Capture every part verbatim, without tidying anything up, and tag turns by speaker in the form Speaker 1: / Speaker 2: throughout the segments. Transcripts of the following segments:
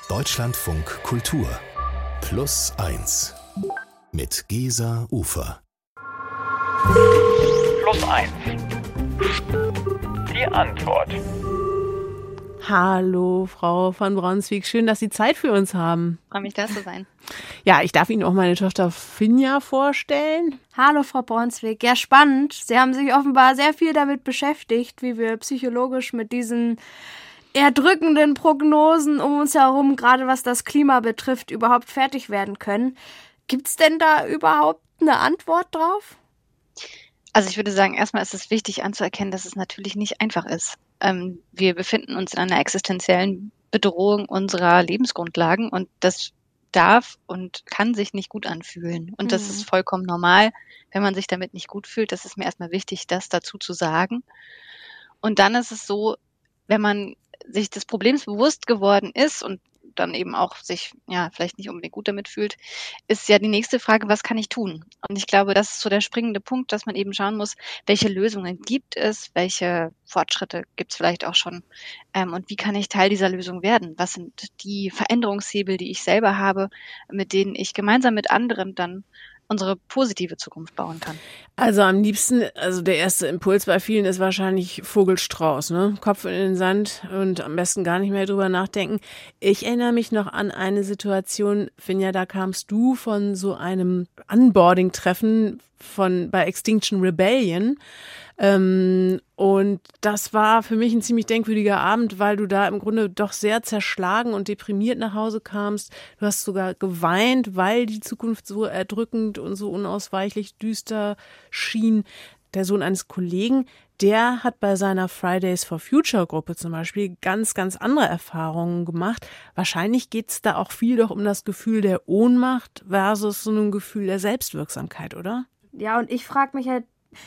Speaker 1: Deutschlandfunk Kultur Plus eins mit Gesa Ufer.
Speaker 2: Plus eins. Die Antwort.
Speaker 3: Hallo, Frau von Braunswijk. Schön, dass Sie Zeit für uns haben.
Speaker 4: Ich freue mich, da zu sein.
Speaker 3: Ja, ich darf Ihnen auch meine Tochter Finja vorstellen.
Speaker 5: Hallo, Frau Braunswijk. Ja, spannend. Sie haben sich offenbar sehr viel damit beschäftigt, wie wir psychologisch mit diesen erdrückenden Prognosen um uns herum, gerade was das Klima betrifft, überhaupt fertig werden können. Gibt's denn da überhaupt eine Antwort drauf?
Speaker 4: Also ich würde sagen, erstmal ist es wichtig anzuerkennen, dass es natürlich nicht einfach ist. Ähm, wir befinden uns in einer existenziellen Bedrohung unserer Lebensgrundlagen und das darf und kann sich nicht gut anfühlen. Und das
Speaker 5: Mhm.
Speaker 4: ist vollkommen normal, wenn man sich damit nicht gut fühlt. Das ist mir erstmal wichtig, das dazu zu sagen. Und dann ist es so, wenn man sich des Problems bewusst geworden ist und dann eben auch sich ja vielleicht nicht unbedingt gut damit fühlt, ist ja die nächste Frage, was kann ich tun? Und ich glaube, das ist so der springende Punkt, dass man eben schauen muss, welche Lösungen gibt es, welche Fortschritte gibt es vielleicht auch schon ähm, und wie kann ich Teil dieser Lösung werden? Was sind die Veränderungshebel, die ich selber habe, mit denen ich gemeinsam mit anderen dann unsere positive Zukunft bauen kann?
Speaker 3: Also am liebsten, also der erste Impuls bei vielen ist wahrscheinlich Vogelstrauß, ne? Kopf in den Sand und am besten gar nicht mehr drüber nachdenken. Ich erinnere mich noch an eine Situation, Finja, da kamst du von so einem Onboarding-Treffen von bei Extinction Rebellion. Ähm, und das war für mich ein ziemlich denkwürdiger Abend, weil du da im Grunde doch sehr zerschlagen und deprimiert nach Hause kamst. Du hast sogar geweint, weil die Zukunft so erdrückend und so unausweichlich düster schien. Der Sohn eines Kollegen, der hat bei seiner Fridays for Future Gruppe zum Beispiel ganz, ganz andere Erfahrungen gemacht. Wahrscheinlich geht es da auch viel doch um das Gefühl der Ohnmacht versus so ein Gefühl der Selbstwirksamkeit, oder?
Speaker 5: Ja, und ich frage mich halt,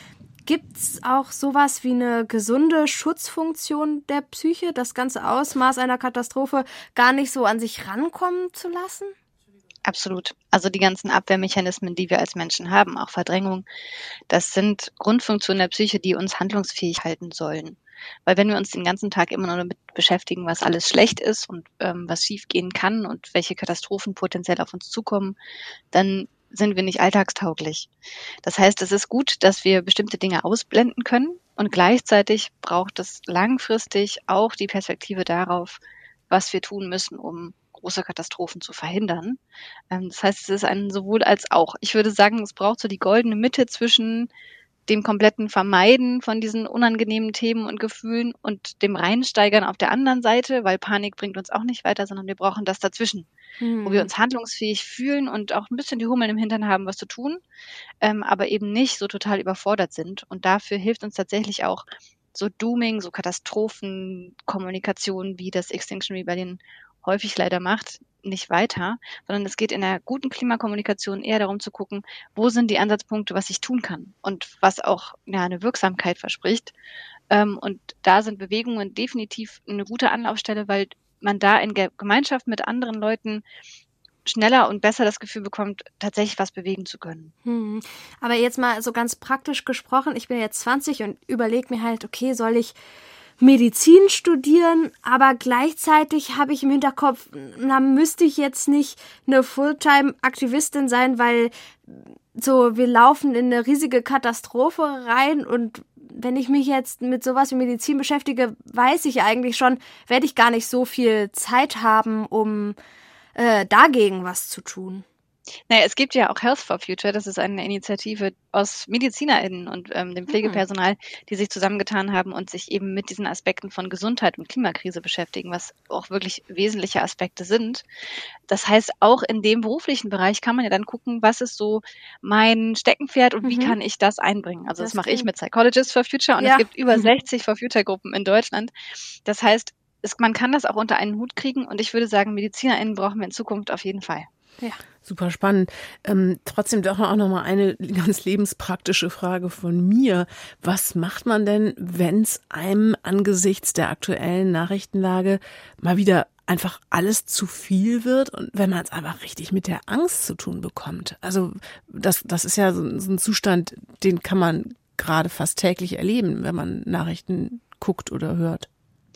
Speaker 5: gibt's auch sowas wie eine gesunde Schutzfunktion der Psyche, das ganze Ausmaß einer Katastrophe gar nicht so an sich rankommen zu lassen?
Speaker 4: Absolut. Also die ganzen Abwehrmechanismen, die wir als Menschen haben, auch Verdrängung, das sind Grundfunktionen der Psyche, die uns handlungsfähig halten sollen. Weil wenn wir uns den ganzen Tag immer nur damit beschäftigen, was alles schlecht ist und ähm, was schiefgehen kann und welche Katastrophen potenziell auf uns zukommen, dann sind wir nicht alltagstauglich. Das heißt, es ist gut, dass wir bestimmte Dinge ausblenden können und gleichzeitig braucht es langfristig auch die Perspektive darauf, was wir tun müssen, um große Katastrophen zu verhindern. Das heißt, es ist ein sowohl als auch. Ich würde sagen, es braucht so die goldene Mitte zwischen dem kompletten Vermeiden von diesen unangenehmen Themen und Gefühlen und dem Reinsteigern auf der anderen Seite, weil Panik bringt uns auch nicht weiter, sondern wir brauchen das dazwischen, hm. wo wir uns handlungsfähig fühlen und auch ein bisschen die Hummeln im Hintern haben, was zu tun, ähm, aber eben nicht so total überfordert sind. Und dafür hilft uns tatsächlich auch so Dooming, so Katastrophenkommunikation, wie das Extinction Rebellion häufig leider macht, nicht weiter, sondern es geht in der guten Klimakommunikation eher darum zu gucken, wo sind die Ansatzpunkte, was ich tun kann und was auch ja, eine Wirksamkeit verspricht. Ähm, und da sind Bewegungen definitiv eine gute Anlaufstelle, weil man da in Ge- Gemeinschaft mit anderen Leuten schneller und besser das Gefühl bekommt, tatsächlich was bewegen zu können.
Speaker 5: Hm. Aber jetzt mal so ganz praktisch gesprochen, ich bin jetzt zwanzig und überlege mir halt, okay, soll ich Medizin studieren, aber gleichzeitig habe ich im Hinterkopf, na, müsste ich jetzt nicht eine Fulltime-Aktivistin sein, weil so wir laufen in eine riesige Katastrophe rein und wenn ich mich jetzt mit sowas wie Medizin beschäftige, weiß ich eigentlich schon, werde ich gar nicht so viel Zeit haben, um äh, dagegen was zu tun.
Speaker 4: Naja, es gibt ja auch Health for Future, das ist eine Initiative aus MedizinerInnen und ähm, dem Pflegepersonal, die sich zusammengetan haben und sich eben mit diesen Aspekten von Gesundheit und Klimakrise beschäftigen, was auch wirklich wesentliche Aspekte sind. Das heißt, auch in dem beruflichen Bereich kann man ja dann gucken, was ist so mein Steckenpferd und mhm. wie kann ich das einbringen. Also das, das mache ich mit Psychologists for Future und ja. es gibt über sechzig For Future Gruppen in Deutschland. Das heißt, es, man kann das auch unter einen Hut kriegen und ich würde sagen, MedizinerInnen brauchen wir in Zukunft auf jeden Fall.
Speaker 3: Ja. Super spannend. Ähm, trotzdem doch auch noch mal eine ganz lebenspraktische Frage von mir. Was macht man denn, wenn es einem angesichts der aktuellen Nachrichtenlage mal wieder einfach alles zu viel wird und wenn man es einfach richtig mit der Angst zu tun bekommt? Also das, das ist ja so, so ein Zustand, den kann man gerade fast täglich erleben, wenn man Nachrichten guckt oder hört.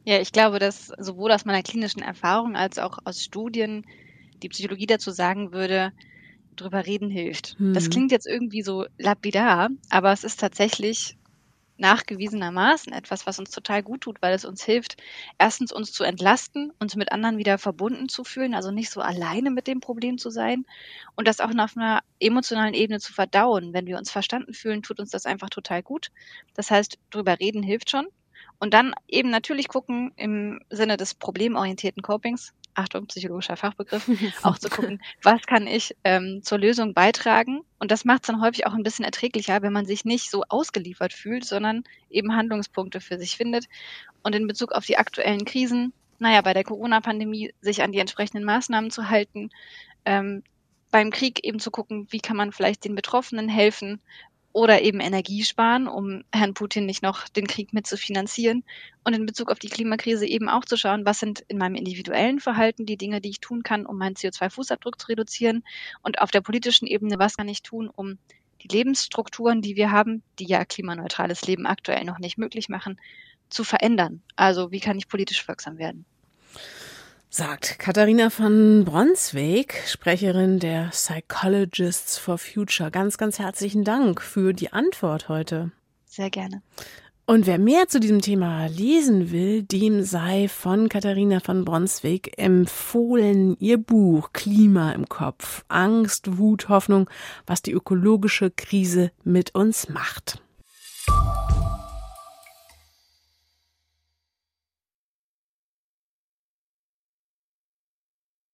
Speaker 4: Ja, ich glaube, dass sowohl aus meiner klinischen Erfahrung als auch aus Studien die Psychologie dazu sagen würde, drüber reden hilft.
Speaker 3: Hm.
Speaker 4: Das klingt jetzt irgendwie so lapidar, aber es ist tatsächlich nachgewiesenermaßen etwas, was uns total gut tut, weil es uns hilft, erstens uns zu entlasten, uns mit anderen wieder verbunden zu fühlen, also nicht so alleine mit dem Problem zu sein und das auch auf einer emotionalen Ebene zu verdauen. Wenn wir uns verstanden fühlen, tut uns das einfach total gut. Das heißt, drüber reden hilft schon. Und dann eben natürlich gucken im Sinne des problemorientierten Copings, Achtung, psychologischer Fachbegriff, auch zu gucken, was kann ich ähm, zur Lösung beitragen. Und das macht es dann häufig auch ein bisschen erträglicher, wenn man sich nicht so ausgeliefert fühlt, sondern eben Handlungspunkte für sich findet. Und in Bezug auf die aktuellen Krisen, naja, bei der Corona-Pandemie sich an die entsprechenden Maßnahmen zu halten, ähm, beim Krieg eben zu gucken, wie kann man vielleicht den Betroffenen helfen, oder eben Energie sparen, um Herrn Putin nicht noch den Krieg mit zu finanzieren. Und in Bezug auf die Klimakrise eben auch zu schauen, was sind in meinem individuellen Verhalten die Dinge, die ich tun kann, um meinen C O zwei Fußabdruck zu reduzieren. Und auf der politischen Ebene, was kann ich tun, um die Lebensstrukturen, die wir haben, die ja klimaneutrales Leben aktuell noch nicht möglich machen, zu verändern. Also wie kann ich politisch wirksam werden?
Speaker 3: Sagt Katharina von Bronsweg, Sprecherin der Psychologists for Future. Ganz, ganz herzlichen Dank für die Antwort heute.
Speaker 4: Sehr gerne.
Speaker 3: Und wer mehr zu diesem Thema lesen will, dem sei von Katharina von Bronsweg empfohlen ihr Buch Klima im Kopf. Angst, Wut, Hoffnung, was die ökologische Krise mit uns macht.